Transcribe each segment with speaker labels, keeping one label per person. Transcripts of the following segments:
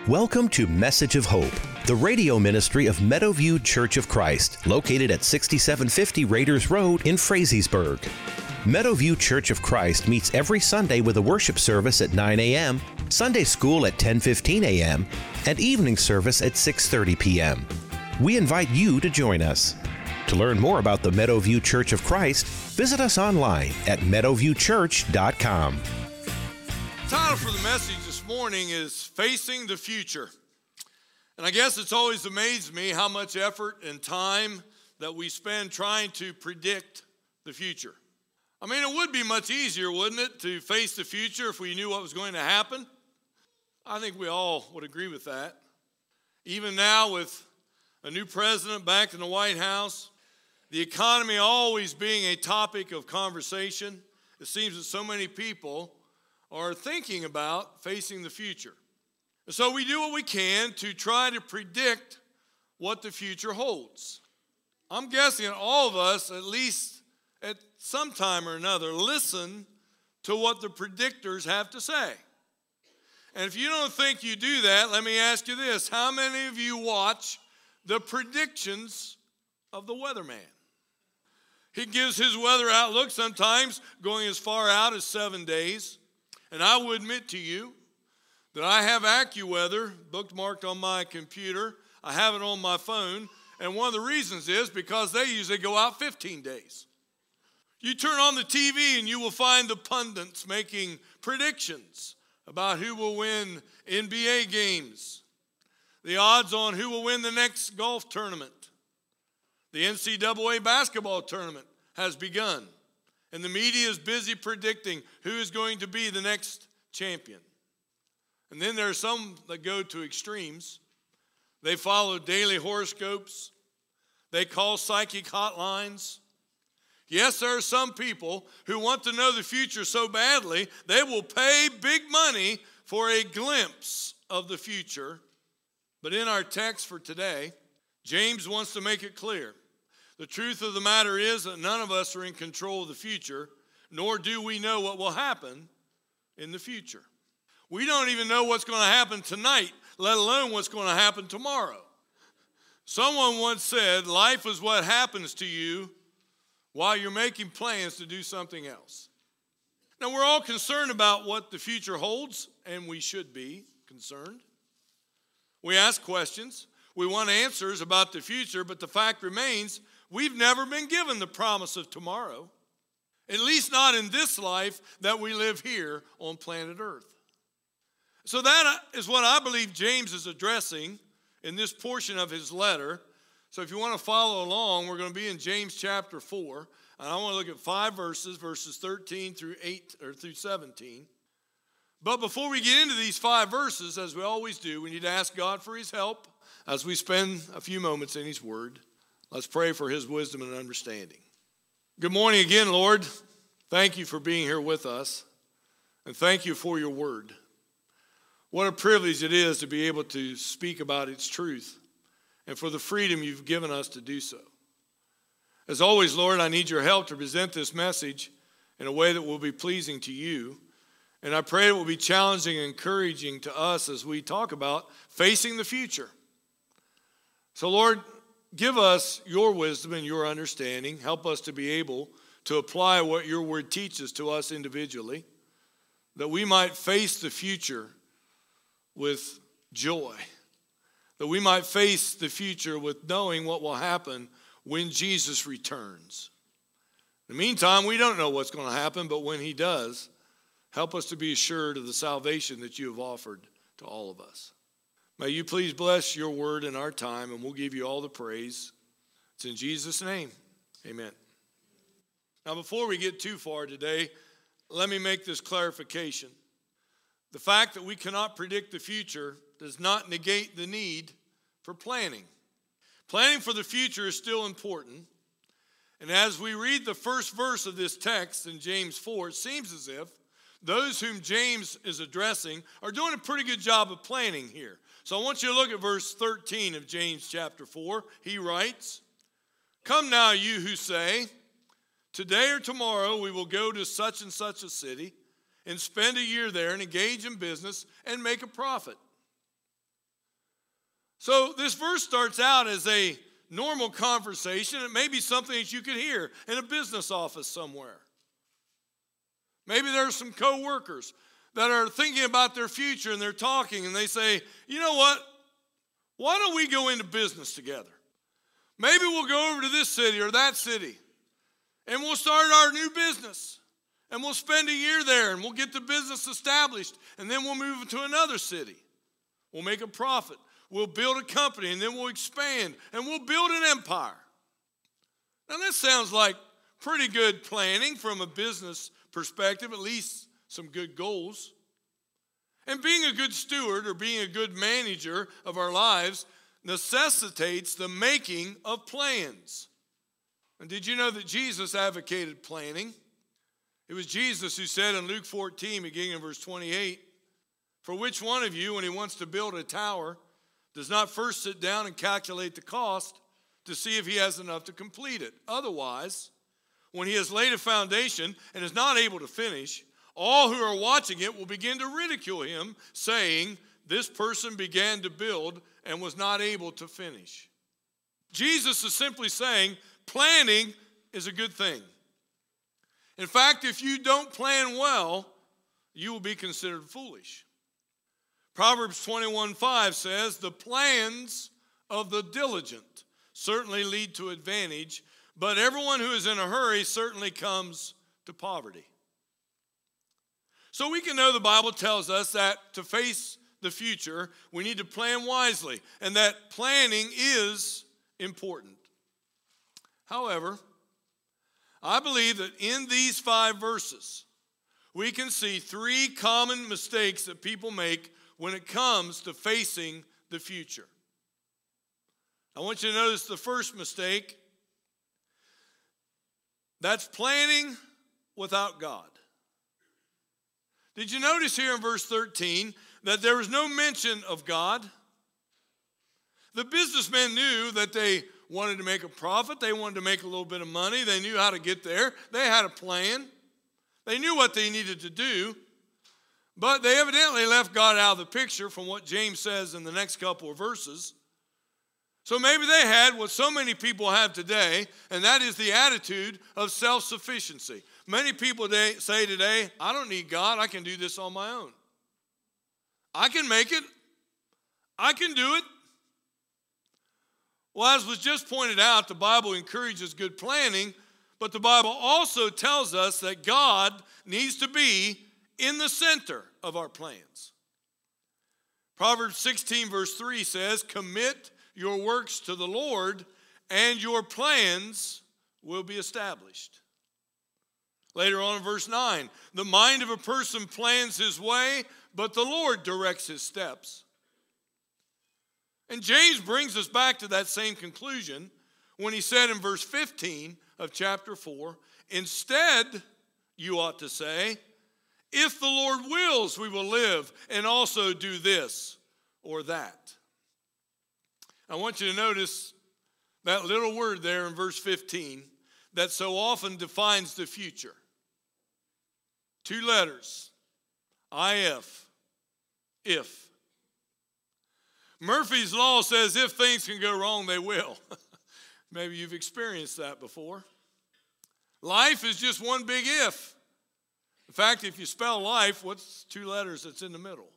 Speaker 1: Welcome to Message of Hope, the radio ministry of Meadowview Church of Christ, located at 6750 Raiders Road in Frazeysburg. Meadowview Church of Christ meets every Sunday with a worship service at 9 a.m., Sunday school at 10:15 a.m., and evening service at 6:30 p.m. We invite you to join us. To learn more about the Meadowview Church of Christ, visit us online at meadowviewchurch.com.
Speaker 2: The title for the message this morning is Facing the Future. And I guess it's always amazed me how much effort and time that we spend trying to predict the future. I mean, it would be much easier, wouldn't it, to face the future if we knew what was going to happen? I think we all would agree with that. Even now, with a new president back in the White House, the economy always being a topic of conversation, it seems that so many people are thinking about facing the future. And so we do what we can to try to predict what the future holds. I'm guessing that all of us, at least at some time or another, listen to what the predictors have to say. And if you don't think you do that, let me ask you this. How many of you watch the predictions of the weatherman? He gives his weather outlook sometimes going as far out as 7 days. And I will admit to you that I have AccuWeather bookmarked on my computer. I have it on my phone. And one of the reasons is because they usually go out 15 days. You turn on the TV and you will find the pundits making predictions about who will win NBA games, the odds on who will win the next golf tournament. The NCAA basketball tournament has begun, and the media is busy predicting who is going to be the next champion. And then there are some that go to extremes. They follow daily horoscopes. They call psychic hotlines. Yes, there are some people who want to know the future so badly, they will pay big money for a glimpse of the future. But in our text for today, James wants to make it clear. The truth of the matter is that none of us are in control of the future, nor do we know what will happen in the future. We don't even know what's going to happen tonight, let alone what's going to happen tomorrow. Someone once said, life is what happens to you while you're making plans to do something else. Now, we're all concerned about what the future holds, and we should be concerned. We ask questions. We want answers about the future, but the fact remains, we've never been given the promise of tomorrow, at least not in this life that we live here on planet Earth. So that is what I believe James is addressing in this portion of his letter. So if you want to follow along, we're going to be in James chapter 4, and I want to look at 5 verses, verses 13 through 17. But before we get into these 5 verses, as we always do, we need to ask God for his help as we spend a few moments in his word. Let's pray for his wisdom and understanding. Good morning again, Lord. Thank you for being here with us, and thank you for your word. What a privilege it is to be able to speak about its truth and for the freedom you've given us to do so. As always, Lord, I need your help to present this message in a way that will be pleasing to you. And I pray it will be challenging and encouraging to us as we talk about facing the future. So, Lord, give us your wisdom and your understanding. Help us to be able to apply what your word teaches to us individually, that we might face the future with joy, that we might face the future with knowing what will happen when Jesus returns. In the meantime, we don't know what's going to happen, but when he does, help us to be assured of the salvation that you have offered to all of us. May you please bless your word in our time, and we'll give you all the praise. It's in Jesus' name, amen. Now, before we get too far today, let me make this clarification. The fact that we cannot predict the future does not negate the need for planning. Planning for the future is still important. And as we read the first verse of this text in James 4, it seems as if those whom James is addressing are doing a pretty good job of planning here. So I want you to look at verse 13 of James chapter 4. He writes, "Come now, you who say, today or tomorrow we will go to such and such a city and spend a year there and engage in business and make a profit. So this verse starts out as a normal conversation. It may be something that you could hear in a business office somewhere. Maybe there are some co-workers that are thinking about their future and they're talking and they say, you know what? Why don't we go into business together? Maybe we'll go over to this city or that city and we'll start our new business and we'll spend a year there and we'll get the business established and then we'll move to another city. We'll make a profit. We'll build a company and then we'll expand and we'll build an empire. Now that sounds like pretty good planning from a business perspective, at least some good goals. And being a good steward or being a good manager of our lives necessitates the making of plans. And did you know that Jesus advocated planning? It was Jesus who said in Luke 14, beginning in verse 28, for which one of you, when he wants to build a tower, does not first sit down and calculate the cost to see if he has enough to complete it? Otherwise, when he has laid a foundation and is not able to finish, all who are watching it will begin to ridicule him, saying, this person began to build and was not able to finish. Jesus is simply saying planning is a good thing. In fact, if you don't plan well, you will be considered foolish. Proverbs 21:5 says, the plans of the diligent certainly lead to advantage, but everyone who is in a hurry certainly comes to poverty. So we can know the Bible tells us that to face the future, we need to plan wisely, and that planning is important. However, I believe that in these 5 verses, we can see 3 common mistakes that people make when it comes to facing the future. I want you to notice the first mistake. That's planning without God. Did you notice here in verse 13 that there was no mention of God? The businessmen knew that they wanted to make a profit. They wanted to make a little bit of money. They knew how to get there. They had a plan. They knew what they needed to do. But they evidently left God out of the picture from what James says in the next couple of verses. So maybe they had what so many people have today, and that is the attitude of self-sufficiency. Many people say today, I don't need God. I can do this on my own. I can make it. I can do it. Well, as was just pointed out, the Bible encourages good planning, but the Bible also tells us that God needs to be in the center of our plans. Proverbs 16 verse 3 says, commit your works to the Lord and your plans will be established. Later on in verse 9, the mind of a person plans his way, but the Lord directs his steps. And James brings us back to that same conclusion when he said in verse 15 of chapter 4, instead, you ought to say, if the Lord wills, we will live and also do this or that. I want you to notice that little word there in verse 15 that so often defines the future. 2 letters, if, if. Murphy's Law says if things can go wrong, they will. Maybe you've experienced that before. Life is just one big if. In fact, if you spell life, what's 2 letters that's in the middle?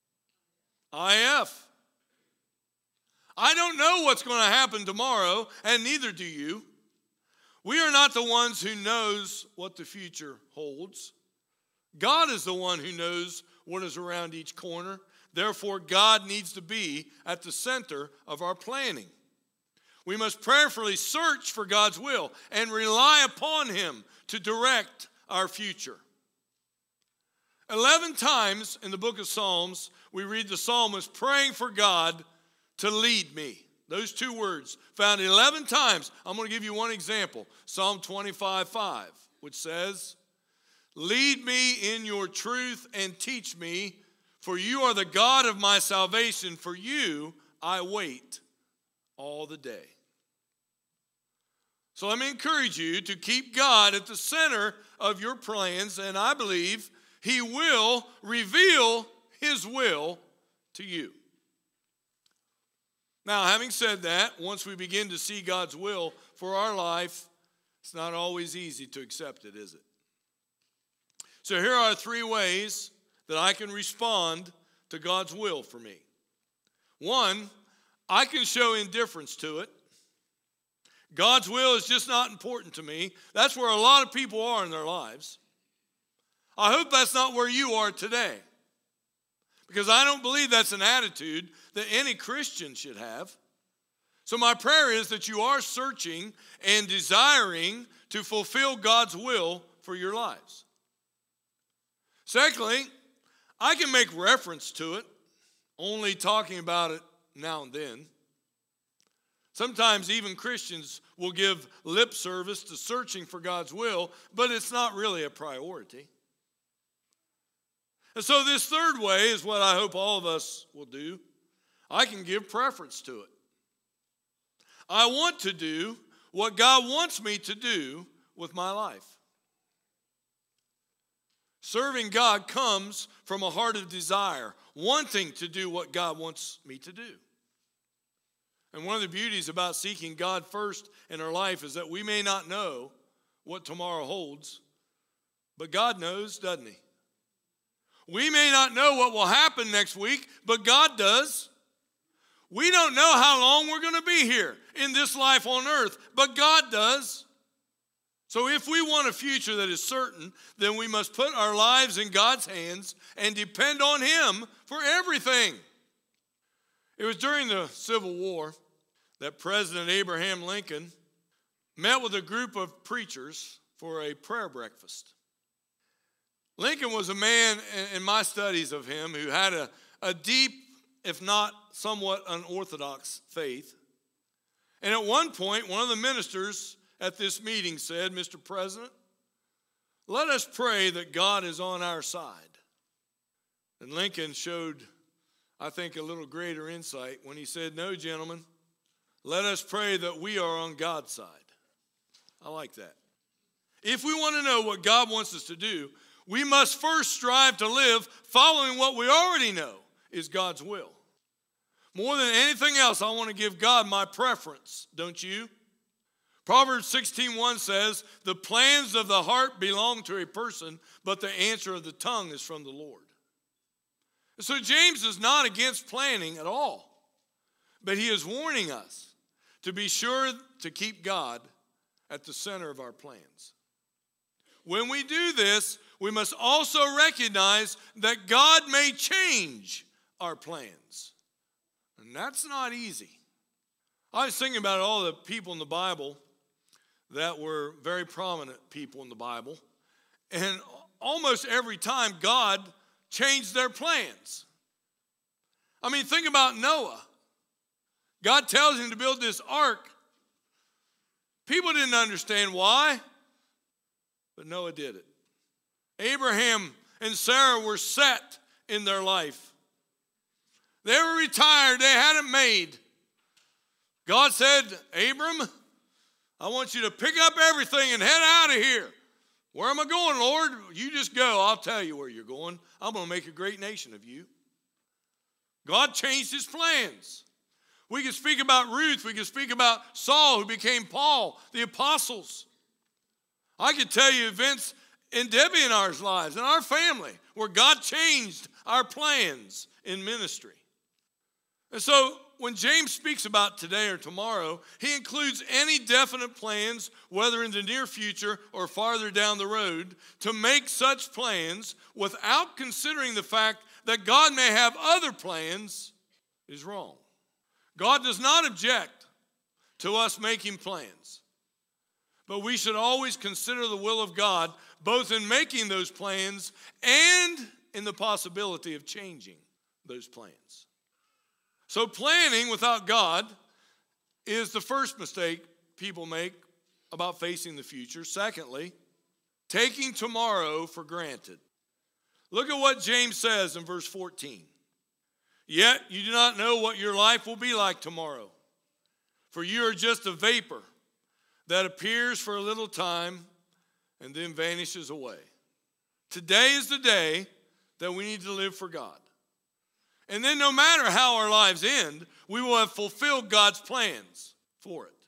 Speaker 2: IF. I don't know what's going to happen tomorrow, and neither do you. We are not the ones who knows what the future holds. God is the one who knows what is around each corner. Therefore, God needs to be at the center of our planning. We must prayerfully search for God's will and rely upon Him to direct our future. 11 times in the book of Psalms, we read the psalmist praying for God to lead me. Those 2 words found 11 times. I'm going to give you one example. Psalm 25:5, which says, lead me in your truth and teach me, for you are the God of my salvation. For you I wait all the day. So let me encourage you to keep God at the center of your plans, and I believe He will reveal His will to you. Now, having said that, once we begin to see God's will for our life, it's not always easy to accept it, is it? So here are 3 ways that I can respond to God's will for me. 1, I can show indifference to it. God's will is just not important to me. That's where a lot of people are in their lives. I hope that's not where you are today, because I don't believe that's an attitude that any Christian should have. So my prayer is that you are searching and desiring to fulfill God's will for your lives. Secondly, I can make reference to it, only talking about it now and then. Sometimes even Christians will give lip service to searching for God's will, but it's not really a priority. And so this third way is what I hope all of us will do. I can give preference to it. I want to do what God wants me to do with my life. Serving God comes from a heart of desire, wanting to do what God wants me to do. And one of the beauties about seeking God first in our life is that we may not know what tomorrow holds, but God knows, doesn't He? We may not know what will happen next week, but God does. We don't know how long we're going to be here in this life on earth, but God does. So if we want a future that is certain, then we must put our lives in God's hands and depend on Him for everything. It was during the Civil War that President Abraham Lincoln met with a group of preachers for a prayer breakfast. Lincoln was a man, in my studies of him, who had a deep, if not somewhat unorthodox faith. And at one point, one of the ministers at this meeting said, "Mr. President, let us pray that God is on our side." And Lincoln showed, I think, a little greater insight when he said, "No, gentlemen, let us pray that we are on God's side." I like that. If we want to know what God wants us to do, we must first strive to live following what we already know is God's will. More than anything else, I want to give God my preference, don't you? Proverbs 16:1 says, "The plans of the heart belong to a person, but the answer of the tongue is from the Lord." So James is not against planning at all, but he is warning us to be sure to keep God at the center of our plans. When we do this, we must also recognize that God may change our plans. And that's not easy. I was thinking about all the people in the Bible that were very prominent people in the Bible. And almost every time God changed their plans. I mean, think about Noah. God tells him to build this ark. People didn't understand why, but Noah did it. Abraham and Sarah were set in their life. They were retired. They had it made. God said, "Abram, I want you to pick up everything and head out of here." "Where am I going, Lord?" "You just go. I'll tell you where you're going. I'm going to make a great nation of you." God changed his plans. We can speak about Ruth. We can speak about Saul, who became Paul, the apostles. I could tell you events in Debbie and our lives, in our family, where God changed our plans in ministry. And so when James speaks about today or tomorrow, he includes any definite plans, whether in the near future or farther down the road, to make such plans without considering the fact that God may have other plans is wrong. God does not object to us making plans, but we should always consider the will of God, both in making those plans and in the possibility of changing those plans. So planning without God is the first mistake people make about facing the future. Secondly, taking tomorrow for granted. Look at what James says in verse 14. "Yet you do not know what your life will be like tomorrow, for you are just a vapor that appears for a little time and then vanishes away." Today is the day that we need to live for God. And then no matter how our lives end, we will have fulfilled God's plans for it.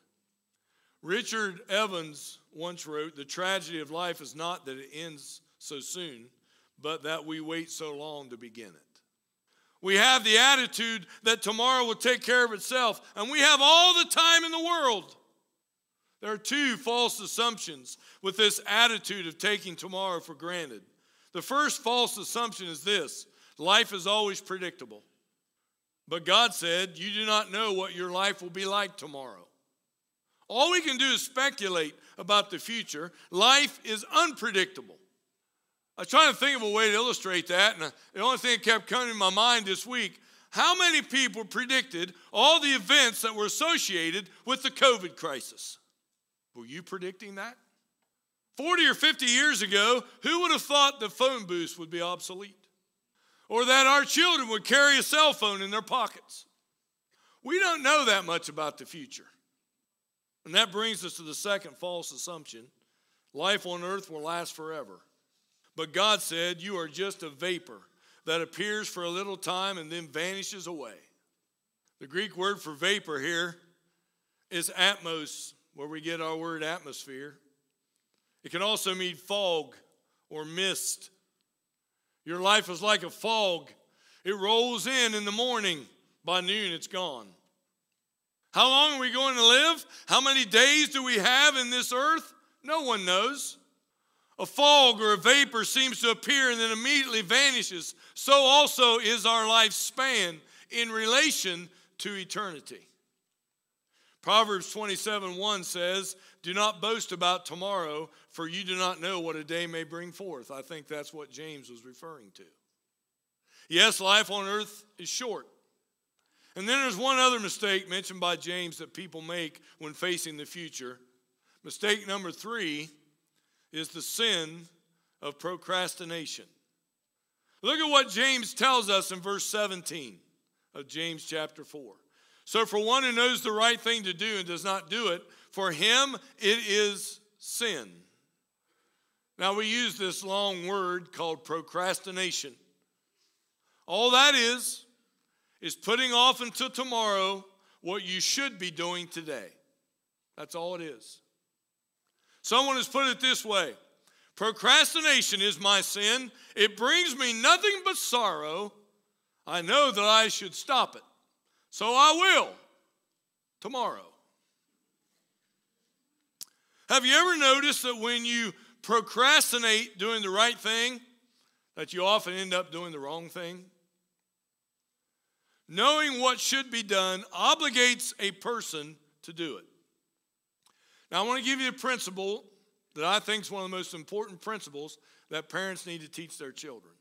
Speaker 2: Richard Evans once wrote, "The tragedy of life is not that it ends so soon, but that we wait so long to begin it." We have the attitude that tomorrow will take care of itself, and we have all the time in the world. There are two false assumptions with this attitude of taking tomorrow for granted. The first false assumption is this: life is always predictable. But God said, you do not know what your life will be like tomorrow. All we can do is speculate about the future. Life is unpredictable. I was trying to think of a way to illustrate that, and the only thing that kept coming to my mind this week, how many people predicted all the events that were associated with the COVID crisis? Were you predicting that? 40 or 50 years ago, who would have thought the phone booths would be obsolete? Or that our children would carry a cell phone in their pockets? We don't know that much about the future. And that brings us to the second false assumption. Life on earth will last forever. But God said, you are just a vapor that appears for a little time and then vanishes away. The Greek word for vapor here is atmos, where we get our word atmosphere. It can also mean fog or mist. Your life is like a fog. It rolls in the morning. By noon, it's gone. How long are we going to live? How many days do we have in this earth? No one knows. A fog or a vapor seems to appear and then immediately vanishes. So also is our lifespan in relation to eternity. Proverbs 27:1 says, do not boast about tomorrow, for you do not know what a day may bring forth. I think that's what James was referring to. Yes, life on earth is short. And then there's one other mistake mentioned by James that people make when facing the future. Mistake number 3 is the sin of procrastination. Look at what James tells us in verse 17 of James chapter 4. So for one who knows the right thing to do and does not do it, for him it is sin. Now we use this long word called procrastination. All that is putting off until tomorrow what you should be doing today. That's all it is. Someone has put it this way: procrastination is my sin. It brings me nothing but sorrow. I know that I should stop it, so I will tomorrow. Have you ever noticed that when you procrastinate doing the right thing, that you often end up doing the wrong thing? Knowing what should be done obligates a person to do it. Now, I want to give you a principle that I think is one of the most important principles that parents need to teach their children.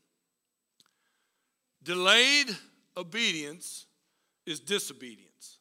Speaker 2: Delayed obedience is disobedience.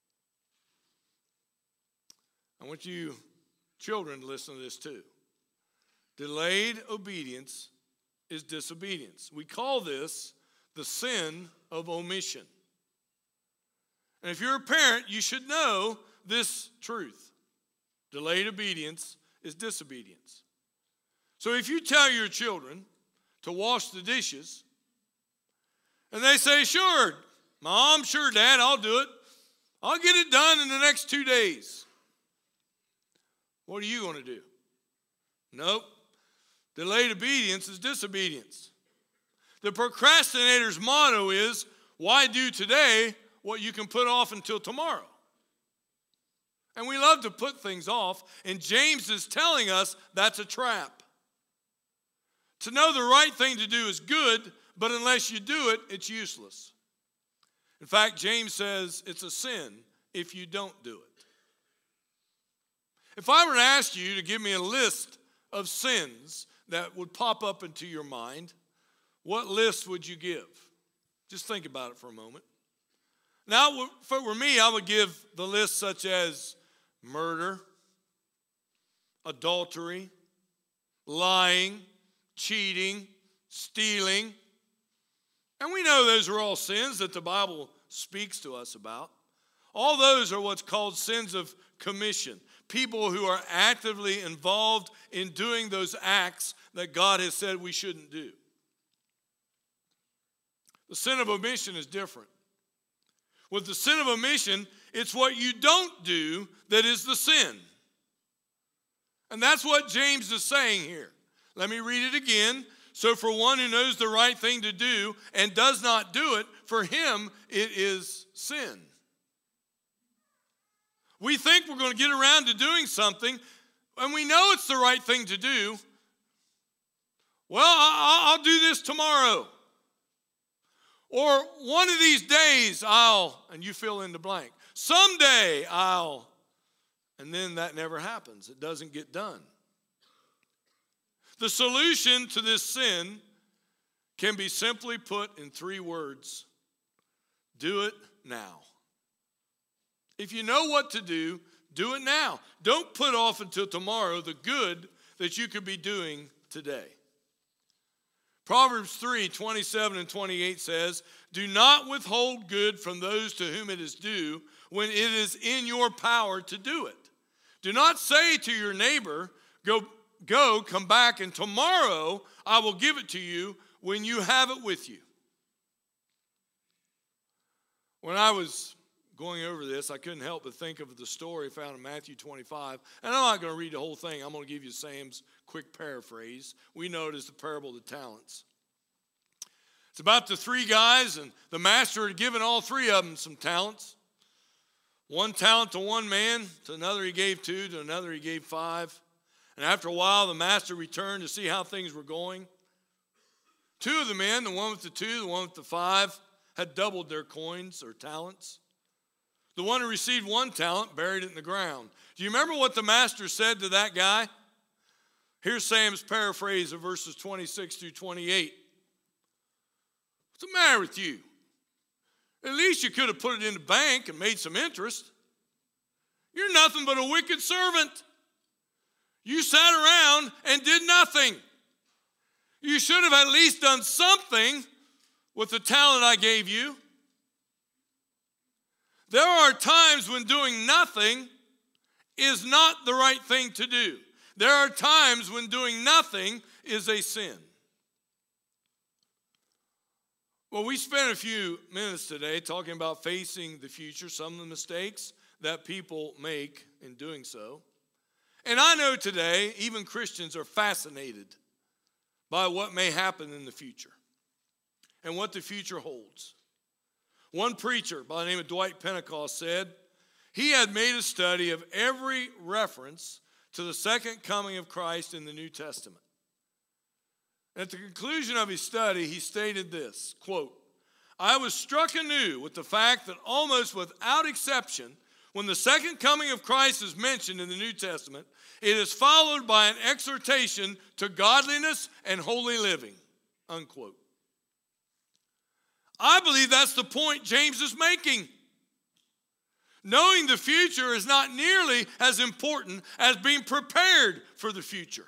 Speaker 2: I want you children to listen to this too. Delayed obedience is disobedience. We call this the sin of omission. And if you're a parent, you should know this truth. Delayed obedience is disobedience. So if you tell your children to wash the dishes, and they say, sure, Mom, sure, Dad, I'll do it. I'll get it done in the next 2 days. What are you going to do? Nope. Delayed obedience is disobedience. The procrastinator's motto is, why do today what you can put off until tomorrow? And we love to put things off, and James is telling us that's a trap. To know the right thing to do is good, but unless you do it, it's useless. In fact, James says it's a sin if you don't do it. If I were to ask you to give me a list of sins that would pop up into your mind, what list would you give? Just think about it for a moment. Now, if it were me, I would give the list such as murder, adultery, lying, cheating, stealing. And we know those are all sins that the Bible speaks to us about. All those are what's called sins of commission. People who are actively involved in doing those acts that God has said we shouldn't do. The sin of omission is different. With the sin of omission, it's what you don't do that is the sin. And that's what James is saying here. Let me read it again. So for one who knows the right thing to do and does not do it, for him it is sin. We think we're going to get around to doing something, and we know it's the right thing to do. Well, I'll do this tomorrow. Or one of these days and you fill in the blank. Someday and then that never happens. It doesn't get done. The solution to this sin can be simply put in 3 words. Do it now. If you know what to do it now. Don't put off until tomorrow the good that you could be doing today. Proverbs 3:27 and 28 says, do not withhold good from those to whom it is due when it is in your power to do it. Do not say to your neighbor, go, come back, and tomorrow I will give it to you when you have it with you. When I was going over this, I couldn't help but think of the story found in Matthew 25. And I'm not going to read the whole thing. I'm going to give you Sam's quick paraphrase. We know it as the parable of the talents. It's about the 3 guys, and the master had given all 3 of them some talents. 1 talent to one man, to another he gave 2, to another he gave 5. And after a while, the master returned to see how things were going. 2 of the men, the one with the 2, the one with the 5, had doubled their coins or talents. The one who received 1 talent buried it in the ground. Do you remember what the master said to that guy? Here's Sam's paraphrase of verses 26 through 28. What's the matter with you? At least you could have put it in the bank and made some interest. You're nothing but a wicked servant. You sat around and did nothing. You should have at least done something with the talent I gave you. There are times when doing nothing is not the right thing to do. There are times when doing nothing is a sin. Well, we spent a few minutes today talking about facing the future, some of the mistakes that people make in doing so. And I know today, even Christians are fascinated by what may happen in the future and what the future holds. One preacher by the name of Dwight Pentecost said he had made a study of every reference to the second coming of Christ in the New Testament. At the conclusion of his study, he stated this, quote, I was struck anew with the fact that almost without exception, when the second coming of Christ is mentioned in the New Testament, it is followed by an exhortation to godliness and holy living, unquote. I believe that's the point James is making. Knowing the future is not nearly as important as being prepared for the future.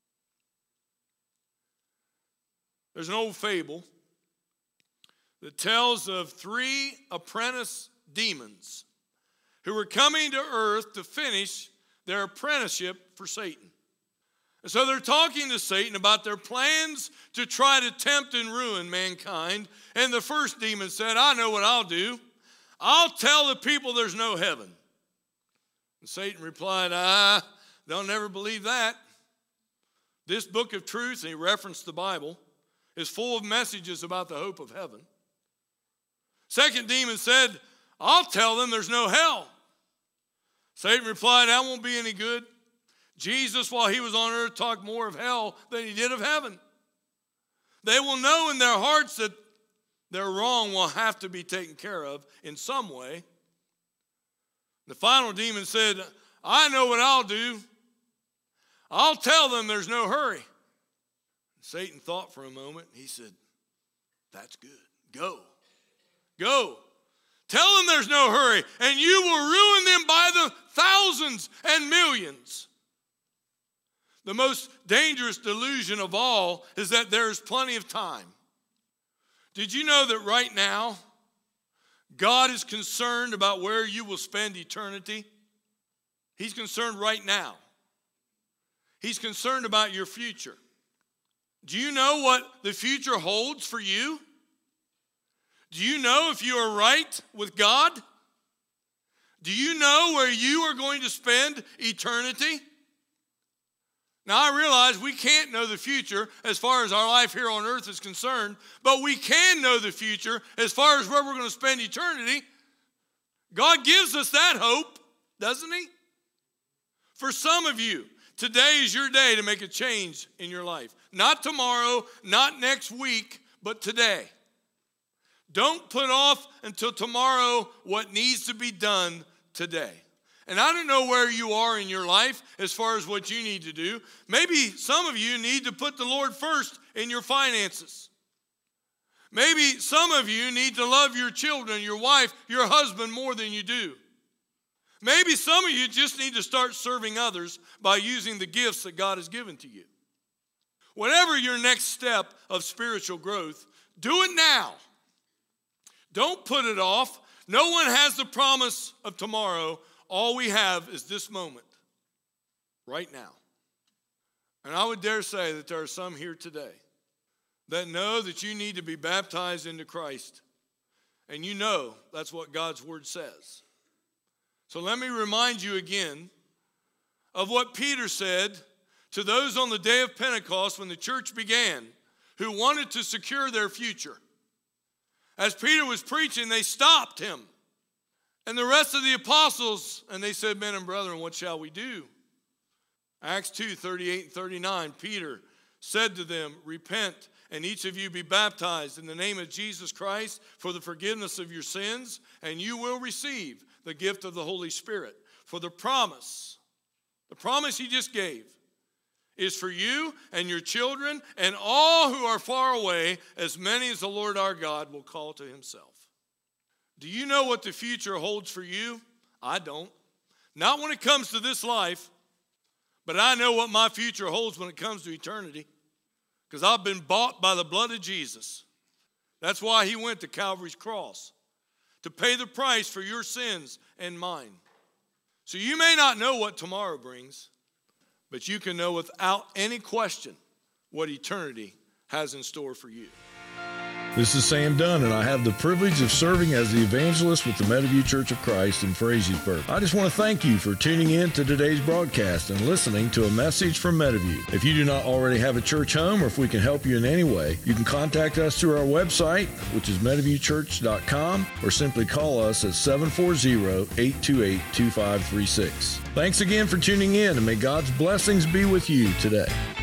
Speaker 2: There's an old fable that tells of 3 apprentice demons who were coming to earth to finish their apprenticeship for Satan. And so they're talking to Satan about their plans to try to tempt and ruin mankind. And the first demon said, I know what I'll do. I'll tell the people there's no heaven. And Satan replied, they'll never believe that. This book of truth, and he referenced the Bible, is full of messages about the hope of heaven. Second demon said, I'll tell them there's no hell. Satan replied, that won't be any good. Jesus, while he was on earth, talked more of hell than he did of heaven. They will know in their hearts that their wrong will have to be taken care of in some way. The final demon said, I know what I'll do. I'll tell them there's no hurry. Satan thought for a moment. He said, that's good. Go. Go. Tell them there's no hurry, and you will ruin them by the thousands and millions. The most dangerous delusion of all is that there's plenty of time. Did you know that right now, God is concerned about where you will spend eternity? He's concerned right now. He's concerned about your future. Do you know what the future holds for you? Do you know if you are right with God? Do you know where you are going to spend eternity? Now, I realize we can't know the future as far as our life here on earth is concerned, but we can know the future as far as where we're going to spend eternity. God gives us that hope, doesn't he? For some of you, today is your day to make a change in your life. Not tomorrow, not next week, but today. Don't put off until tomorrow what needs to be done today. And I don't know where you are in your life as far as what you need to do. Maybe some of you need to put the Lord first in your finances. Maybe some of you need to love your children, your wife, your husband more than you do. Maybe some of you just need to start serving others by using the gifts that God has given to you. Whatever your next step of spiritual growth, do it now. Don't put it off. No one has the promise of tomorrow. All we have is this moment, right now. And I would dare say that there are some here today that know that you need to be baptized into Christ. And you know that's what God's word says. So let me remind you again of what Peter said to those on the day of Pentecost when the church began who wanted to secure their future. As Peter was preaching, they stopped him. And the rest of the apostles, and they said, men and brethren, what shall we do? Acts 2, 38 and 39, Peter said to them, repent, and each of you be baptized in the name of Jesus Christ for the forgiveness of your sins, and you will receive the gift of the Holy Spirit. For the promise he just gave, is for you and your children and all who are far away, as many as the Lord our God will call to himself. Do you know what the future holds for you? I don't. Not when it comes to this life, but I know what my future holds when it comes to eternity, because I've been bought by the blood of Jesus. That's why he went to Calvary's cross, to pay the price for your sins and mine. So you may not know what tomorrow brings, but you can know without any question what eternity has in store for you.
Speaker 3: This is Sam Dunn, and I have the privilege of serving as the evangelist with the Meadowview Church of Christ in Frazeysburg. I just want to thank you for tuning in to today's broadcast and listening to a message from Meadowview. If you do not already have a church home, or if we can help you in any way, you can contact us through our website, which is meadowviewchurch.com, or simply call us at 740-828-2536. Thanks again for tuning in, and may God's blessings be with you today.